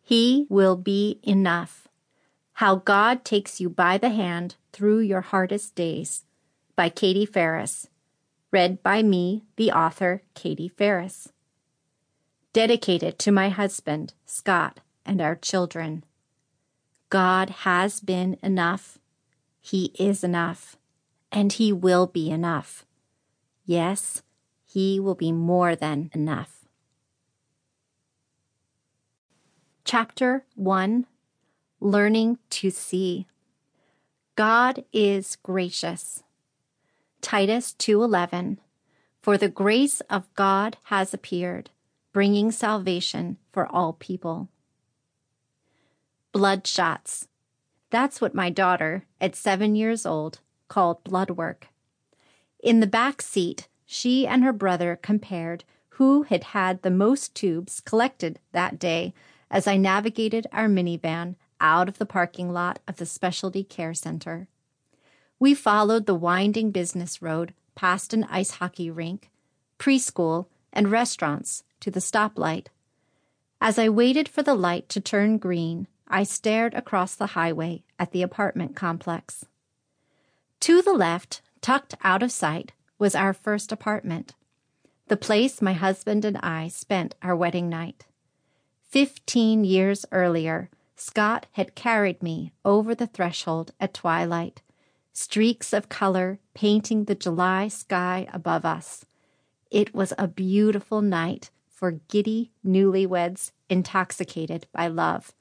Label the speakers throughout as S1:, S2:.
S1: He will be enough. How God Takes You by the Hand Through Your Hardest Days by Katie Ferris. Read by me, the author, Katie Ferris. Dedicated to my husband, Scott, and our children. God has been enough. He is enough. And He will be enough. Yes, He will be more than enough. Chapter 1. Learning to See. God is gracious. Titus 2:11. For the grace of God has appeared, bringing salvation for all people. Bloodshots. That's what my daughter, at 7 years old, called blood work. In the back seat, she and her brother compared who had had the most tubes collected that day as I navigated our minivan out of the parking lot of the Specialty Care Center. We followed the winding business road past an ice hockey rink, preschool, and restaurants to the stoplight. As I waited for the light to turn green, I stared across the highway at the apartment complex. To the left, tucked out of sight, was our first apartment, the place my husband and I spent our wedding night. 15 years earlier, Scott had carried me over the threshold at twilight, streaks of color painting the July sky above us. It was a beautiful night for giddy newlyweds intoxicated by love.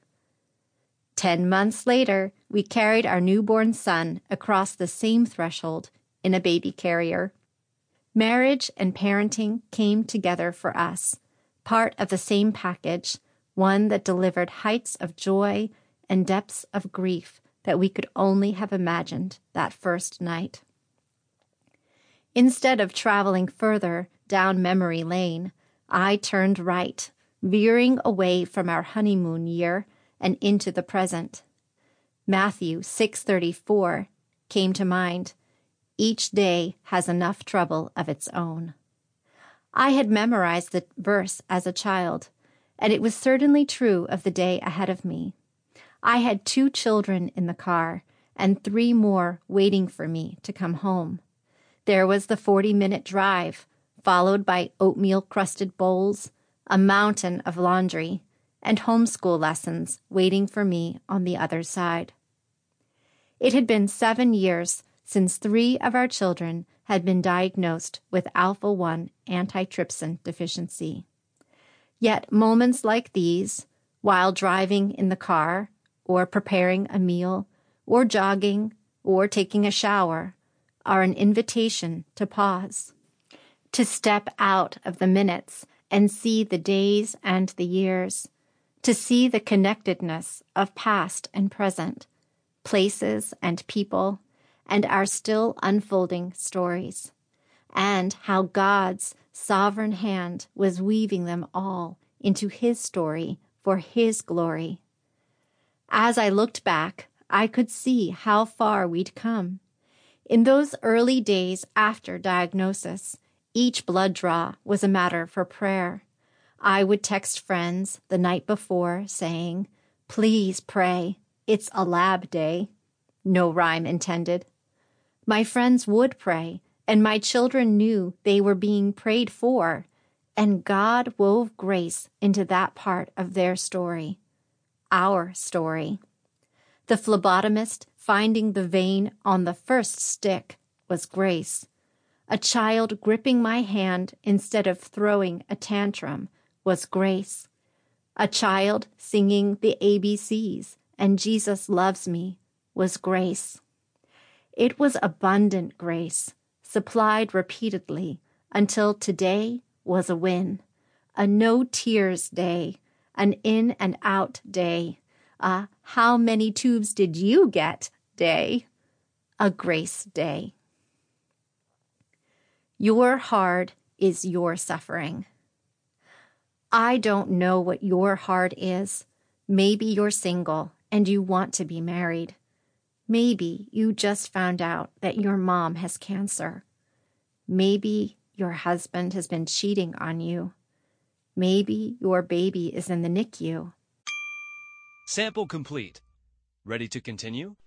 S1: 10 months later, we carried our newborn son across the same threshold in a baby carrier. Marriage and parenting came together for us, part of the same package, one that delivered heights of joy and depths of grief that we could only have imagined that first night. Instead of traveling further down memory lane, I turned right, veering away from our honeymoon year and into the present. Matthew 6:34 came to mind. Each day has enough trouble of its own. I had memorized the verse as a child, and it was certainly true of the day ahead of me. I had 2 children in the car and 3 more waiting for me to come home. There was the 40-minute drive, followed by oatmeal-crusted bowls, a mountain of laundry, and homeschool lessons waiting for me on the other side. It had been 7 years since 3 of our children had been diagnosed with alpha-1 antitrypsin deficiency. Yet moments like these, while driving in the car, or preparing a meal, or jogging, or taking a shower, are an invitation to pause, to step out of the minutes and see the days and the years, to see the connectedness of past and present, places and people, and our still unfolding stories, and how God's sovereign hand was weaving them all into His story for His glory. As I looked back, I could see how far we'd come. In those early days after diagnosis, each blood draw was a matter for prayer. I would text friends the night before saying, "Please pray, it's a lab day." No rhyme intended. My friends would pray, and my children knew they were being prayed for, and God wove grace into that part of their story, our story. The phlebotomist finding the vein on the first stick was grace. A child gripping my hand instead of throwing a tantrum was grace. A child singing the ABCs and Jesus loves me was grace. It was abundant grace, supplied repeatedly until today was a win, a no tears day, an in and out day, a how many tubes did you get day, a grace day. Your hard is your suffering. I don't know what your hard is. Maybe you're single and you want to be married. Maybe you just found out that your mom has cancer. Maybe your husband has been cheating on you. Maybe your baby is in the NICU.
S2: Sample complete. Ready to continue?